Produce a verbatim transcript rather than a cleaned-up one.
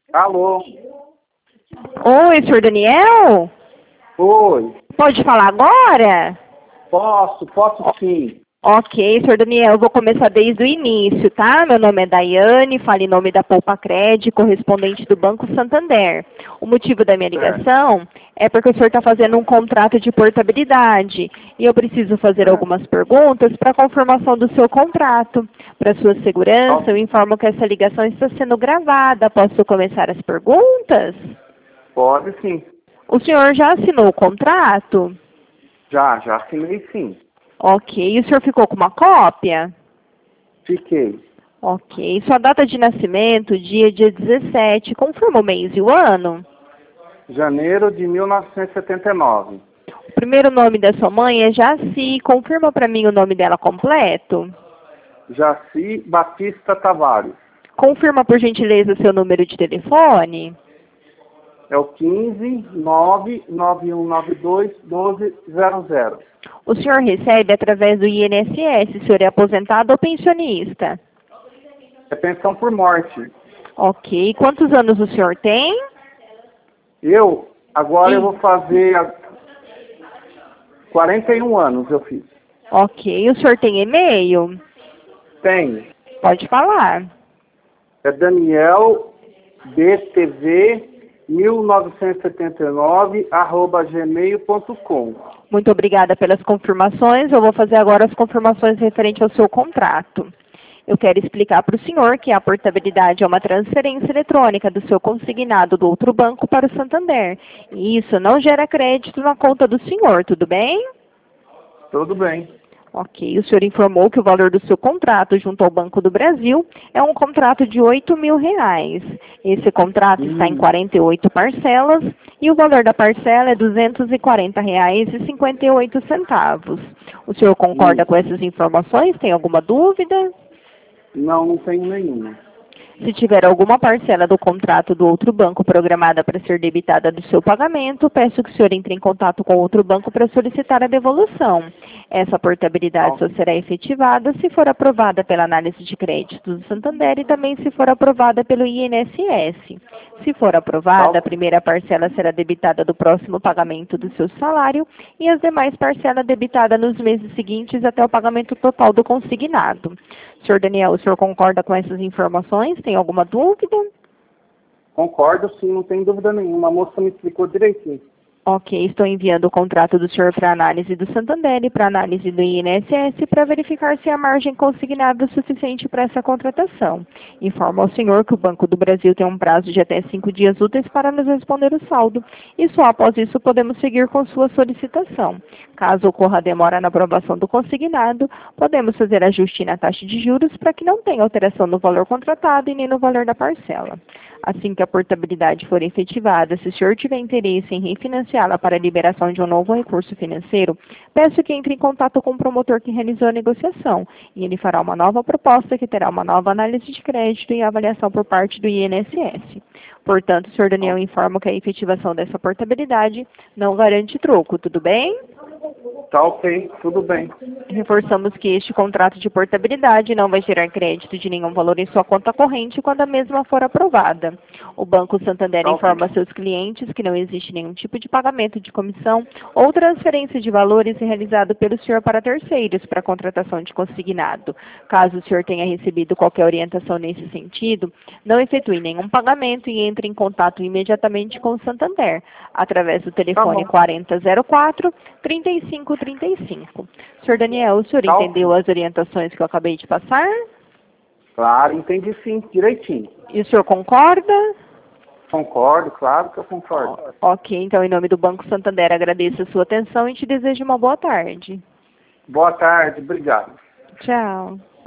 Alô? Oi, senhor Daniel? Oi. Pode falar agora? Posso, posso sim. Ok, senhor Daniel, eu vou começar desde o início, tá? Meu nome é Daiane, falo em nome da Poupa Cred, correspondente do Banco Santander. O motivo da minha ligação é porque o senhor está fazendo um contrato de portabilidade e eu preciso fazer É. algumas perguntas para confirmação do seu contrato. Para sua segurança, eu informo que essa ligação está sendo gravada. Posso começar as perguntas? Pode sim. O senhor já assinou o contrato? Já, já assinei sim. Ok. E o senhor ficou com uma cópia? Fiquei. Ok. Sua data de nascimento, dia, dia dezessete. Confirma o mês e o ano? Janeiro de mil novecentos e setenta e nove. O primeiro nome da sua mãe é Jaci. Confirma para mim o nome dela completo? Jaci Batista Tavares. Confirma, por gentileza, seu número de telefone? É o quinze, nove, nove um nove dois, doze zero zero. O senhor recebe através do I N S S. O senhor é aposentado ou pensionista? É pensão por morte. Ok. Quantos anos o senhor tem? Eu, agora Sim. eu vou fazer a- quarenta e um anos eu fiz. Ok. O senhor tem e-mail? Tenho. Pode falar. É Daniel B T V mil novecentos e setenta e nove arroba gmail ponto com. Muito obrigada pelas confirmações. Eu vou fazer agora as confirmações referentes ao seu contrato. Eu quero explicar para o senhor que a portabilidade é uma transferência eletrônica do seu consignado do outro banco para o Santander. E isso não gera crédito na conta do senhor, tudo bem? Tudo bem. Ok, o senhor informou que o valor do seu contrato junto ao Banco do Brasil é um contrato de oito mil reais. Esse contrato Hum. está em quarenta e oito parcelas e o valor da parcela é duzentos e quarenta reais e cinquenta e oito centavos. O senhor concorda Hum. com essas informações? Tem alguma dúvida? Não, não tenho nenhuma. Se tiver alguma parcela do contrato do outro banco programada para ser debitada do seu pagamento, peço que o senhor entre em contato com outro banco para solicitar a devolução. Essa portabilidade só será efetivada se for aprovada pela análise de crédito do Santander e também se for aprovada pelo I N S S. Se for aprovada, a primeira parcela será debitada do próximo pagamento do seu salário e as demais parcelas debitadas nos meses seguintes até o pagamento total do consignado. senhor Daniel, o senhor concorda com essas informações? Tem alguma dúvida? Concordo, sim, não tem dúvida nenhuma. A moça me explicou direitinho. Ok, estou enviando o contrato do senhor para análise do Santander e para análise do I N S S para verificar se a margem consignada é suficiente para essa contratação. Informo ao senhor que o Banco do Brasil tem um prazo de até cinco dias úteis para nos responder o saldo e só após isso podemos seguir com sua solicitação. Caso ocorra demora na aprovação do consignado, podemos fazer ajuste na taxa de juros para que não tenha alteração no valor contratado e nem no valor da parcela. Assim que a portabilidade for efetivada, se o senhor tiver interesse em refinanciá-la para a liberação de um novo recurso financeiro, peço que entre em contato com o promotor que realizou a negociação e ele fará uma nova proposta que terá uma nova análise de crédito e avaliação por parte do I N S S. Portanto, o senhor Daniel informa que a efetivação dessa portabilidade não garante troco, tudo bem? Tá ok, tudo bem. Reforçamos que este contrato de portabilidade não vai gerar crédito de nenhum valor em sua conta corrente quando a mesma for aprovada. O Banco Santander Tá informa ok. seus clientes que não existe nenhum tipo de pagamento de comissão ou transferência de valores realizado pelo senhor para terceiros para contratação de consignado. Caso o senhor tenha recebido qualquer orientação nesse sentido, não efetue nenhum pagamento e entre em contato imediatamente com o Santander, através do telefone bom. quarenta zero quatro, trinta e cinco trinta e cinco. senhor Daniel, o senhor Tá ok. entendeu as orientações que eu acabei de passar? Claro, entendi sim, direitinho. E o senhor concorda? Concordo, claro que eu concordo. Ok, então em nome do Banco Santander agradeço a sua atenção e te desejo uma boa tarde. Boa tarde, obrigado. Tchau.